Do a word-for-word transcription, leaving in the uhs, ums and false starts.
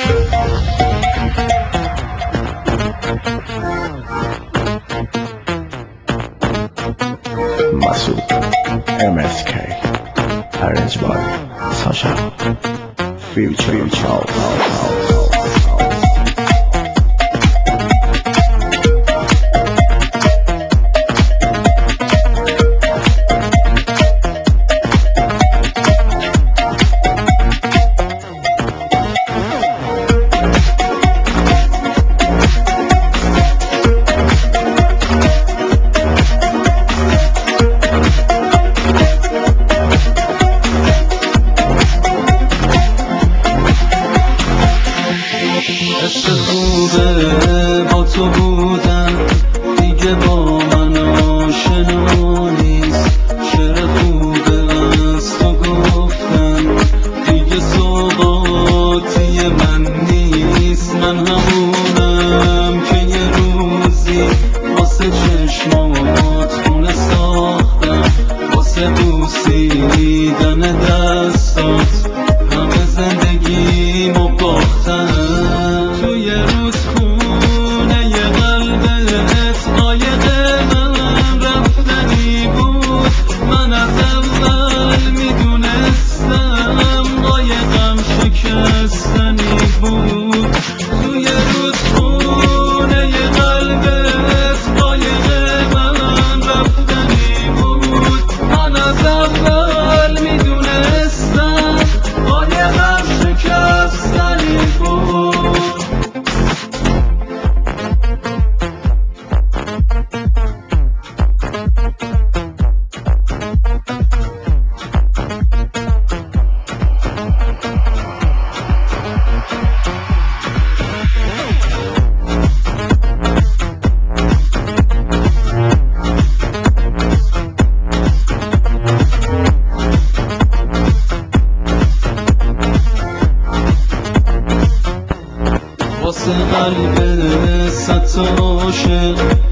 Masud M S K arranged by Sasha Future House. عشق خوبه با تو بودن دیگه با من آشنا نیست. شعر خوبه از تو گفتن دیگه سوغاتی من نیست. من همونم که یه روزی واسه چشمات خونه ساختم، واسه بوسیدن دستات همه زندگیمو باختم. توی رودخونه ی قلبت قایق من رفتنی بود. من از اول میدونستم قایقم شکستنی بود. توی رودخونه ی قلبت قایق من رفتنی بود. من از اول میدونستم قایقم شکستنی بود. واسه قلب ست عاشق